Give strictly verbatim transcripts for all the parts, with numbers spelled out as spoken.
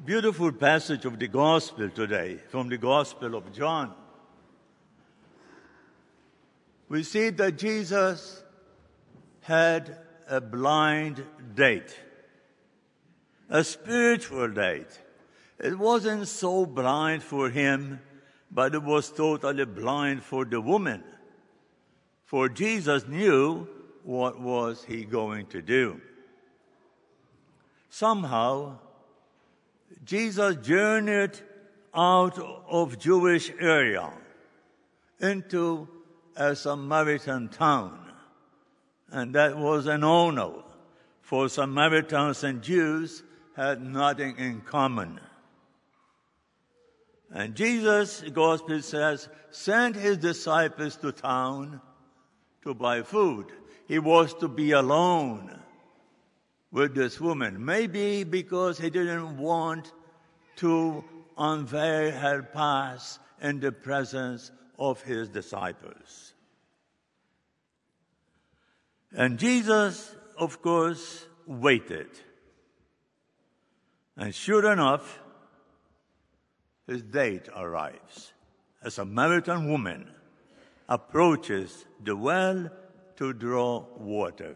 beautiful passage of the Gospel today, from the Gospel of John. We see that Jesus had a blind date, a spiritual date. It wasn't so blind for him, but it was totally blind for the woman. For Jesus knew what was he going to do. Somehow, Jesus journeyed out of Jewish area into a Samaritan town. And that was a no-no, for Samaritans and Jews had nothing in common. And Jesus, the Gospel says, sent his disciples to town to buy food. He was to be alone with this woman, maybe because he didn't want to unveil her past in the presence of his disciples. And Jesus, of course, waited. And sure enough, his date arrives. A Samaritan woman approaches the well to draw water.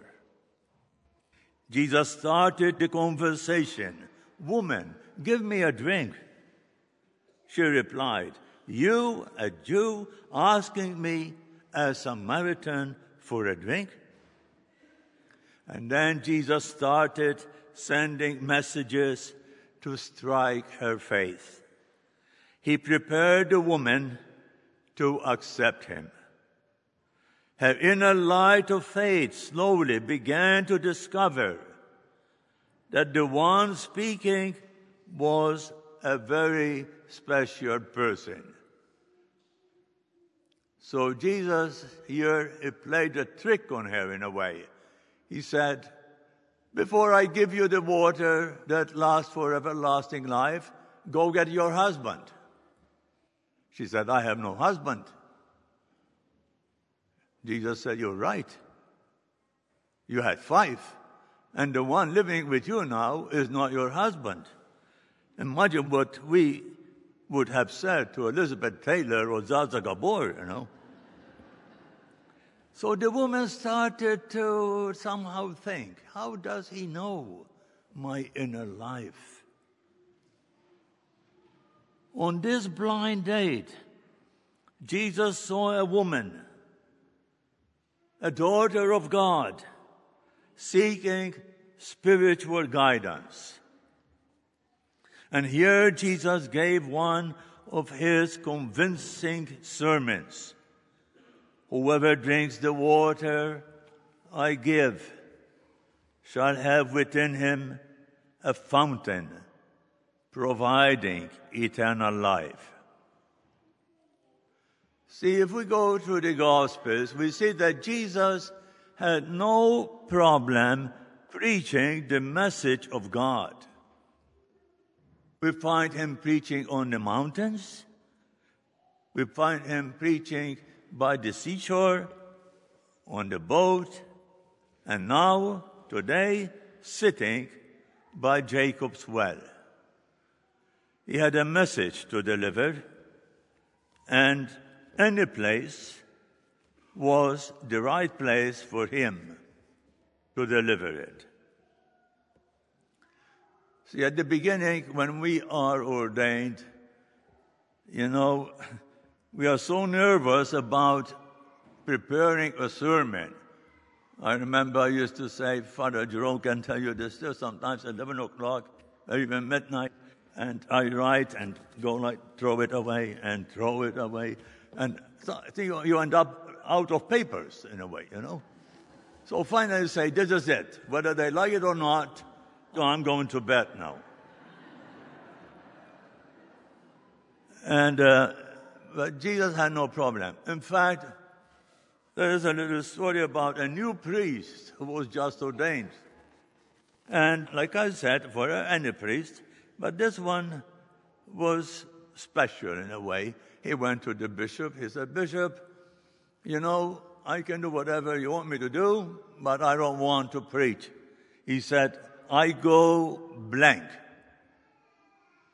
Jesus started the conversation. "Woman, give me a drink." She replied, "You, a Jew, asking me, a Samaritan, for a drink?" And then Jesus started sending messages to strike her faith. He prepared the woman to accept him. Her inner light of faith slowly began to discover that the one speaking was a very special person. So Jesus here, he played a trick on her in a way. He said, "Before I give you the water that lasts for everlasting life, go get your husband." She said, "I have no husband." Jesus said, "You're right. You had five, and the one living with you now is not your husband." Imagine what we would have said to Elizabeth Taylor or Zaza Gabor, you know. So the woman started to somehow think, how does he know my inner life? On this blind date, Jesus saw a woman, a daughter of God, seeking spiritual guidance. And here Jesus gave one of his convincing sermons. "Whoever drinks the water I give shall have within him a fountain providing eternal life." See, if we go through the Gospels, we see that Jesus had no problem preaching the message of God. We find him preaching on the mountains. We find him preaching by the seashore, on the boat, and now, today, sitting by Jacob's well. He had a message to deliver, and any place was the right place for him to deliver it. See, at the beginning, when we are ordained, you know, we are so nervous about preparing a sermon. I remember I used to say, Father Jerome can tell you this still sometimes at eleven o'clock, or even midnight, and I write and go like, throw it away and throw it away. And so you end up out of papers in a way, you know. So finally I say, this is it. Whether they like it or not, I'm going to bed now. And uh, but Jesus had no problem. In fact, there is a little story about a new priest who was just ordained. And like I said, for any priest, but this one was special in a way. He went to the bishop. He said, "Bishop, you know, I can do whatever you want me to do, but I don't want to preach." He said, "I go blank."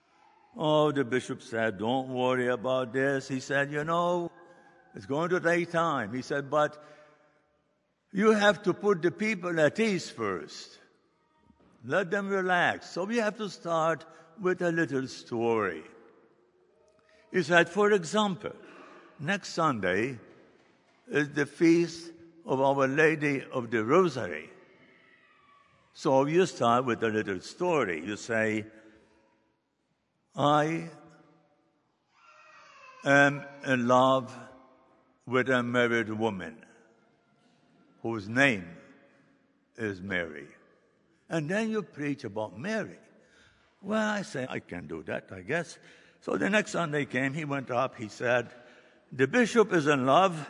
Oh, the bishop said, don't worry about this. He said, you know, it's going to take time. He said, but you have to put the people at ease first. Let them relax. So we have to start with a little story. He said, for example, next Sunday is the feast of Our Lady of the Rosary. So you start with a little story. You say, I am in love with a married woman whose name is Mary. And then you preach about Mary. Well, I say, I can do that, I guess. So the next Sunday came, he went up, he said, the bishop is in love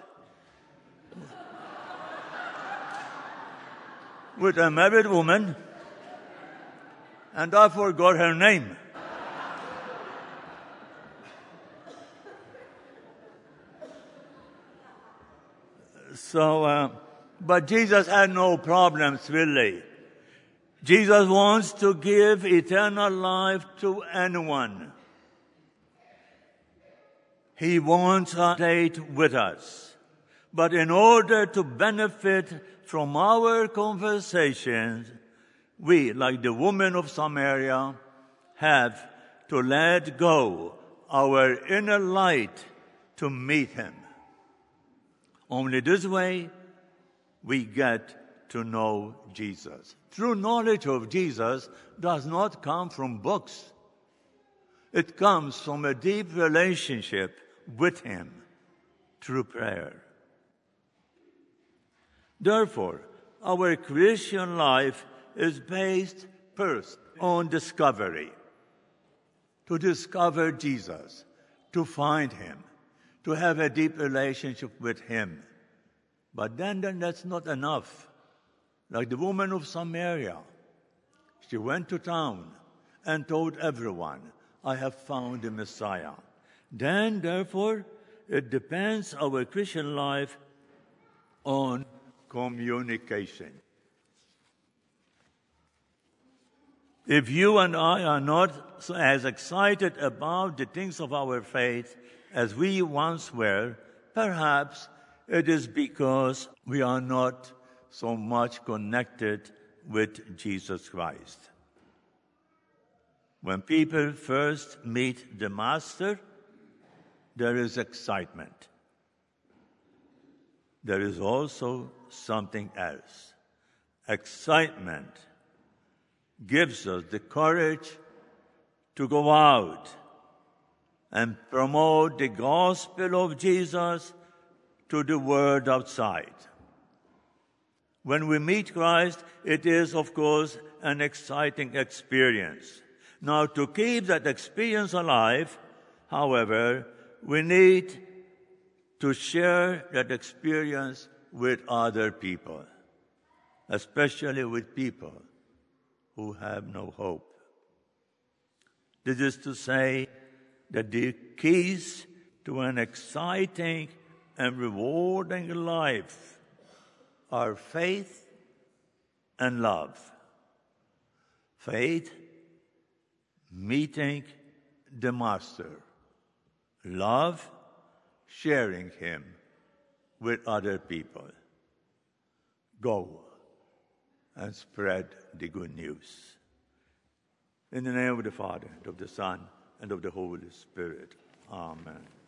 with a married woman, and I forgot her name. So, uh, but Jesus had no problems, really. Jesus wants to give eternal life to anyone. He wants a date with us. But in order to benefit from our conversations, we, like the woman of Samaria, have to let go our inner light to meet him. Only this way we get to know Jesus. True knowledge of Jesus does not come from books. It comes from a deep relationship with him through prayer. Therefore, our Christian life is based first on discovery. To discover Jesus, to find him, to have a deep relationship with him. But then, then that's not enough. Like the woman of Samaria, she went to town and told everyone, I have found the Messiah. Then, therefore, it depends our Christian life on communication. If you and I are not as excited about the things of our faith as we once were, perhaps it is because we are not so much connected with Jesus Christ. When people first meet the Master, there is excitement. There is also something else. Excitement gives us the courage to go out and promote the gospel of Jesus to the world outside. When we meet Christ, it is, of course, an exciting experience. Now, to keep that experience alive, however, we need to share that experience with other people, especially with people who have no hope. This is to say that the keys to an exciting and rewarding life are faith and love. Faith, meeting the Master. Love, sharing him with other people. Go and spread the good news. In the name of the Father, and of the Son, and of the Holy Spirit. Amen.